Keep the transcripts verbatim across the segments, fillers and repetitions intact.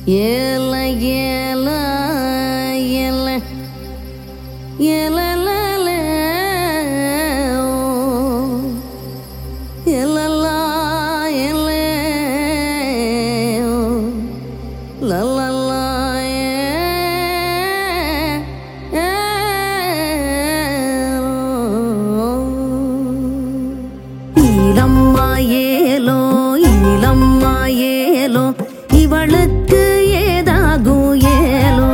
ஏல ஏல ஏல ஏலல ஏலலா ஏல லலலா ஈலம்மா ஏலோ ஈலம்மா ஏலோ இவளுக்கு ஏதாகும் ஏலோ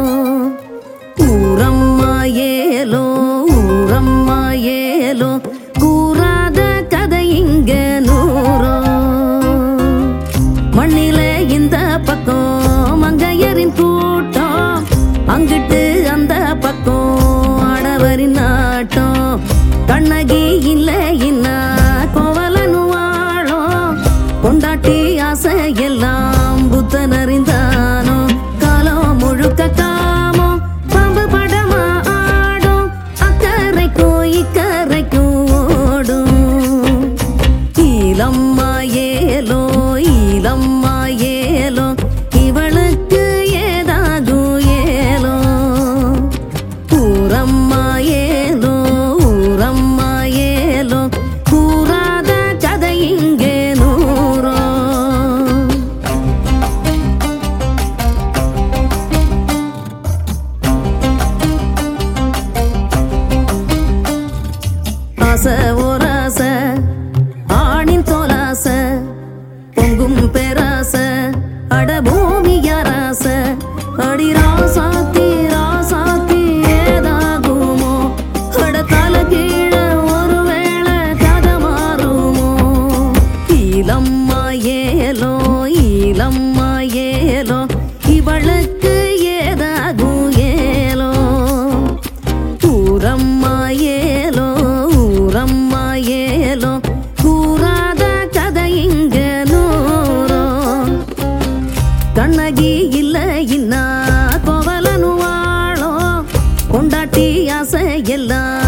ஊரம்மா ஏலோ ஊரம்மா ஏலோ கூறாத கதை இங்க நூறோ மண்ணில இந்த பக்கம் மங்கையரின் கூட்டம் அங்கிட்டு அந்த பக்கம் ஆடவரின் நாட்டம் கண்ணகி இல்லை இன்னா கோவலனு வாழோ கொண்டாட்டி ஆசை எல்லாம் புத்தன் அறிந்தானோ காலம் முழுக்க காமோ பாம்பு படமா ஆடும் அக்கறைக்கும் இக்கரைக்கும் ஓடும் ஈலம்மா ஏலோ ஈலம்மா ஏலோ இவளுக்கு ஏதாகும் ஏலோ ஊரம்மா ஏலோ ஊரம்மா ஏலோ கூறாத கதை இங்கே நூறோ ஆசை ஓராசை ஆணின் தோலாசை பொங்கும் பேராசை அட பூமி யாராசை அடி ராசாத்தி ராசாத்தி ஏதாகுமோ அட தல கீழ ஒருவேளை கதை மாறுமோ ஈலம்மா ஏலோ ஈலம்மா ஏலோ இவளுக்கு ஏதாகும் ஏலோ ஊரம்மா ஏலோ ஊரம்மா ஏலோ கூறாத கதை இங்க நூறோ கண்ணகி இல்லை இன்னா கோவலனு வாழோ கொண்டாட்டி ஆசை எல்லாம்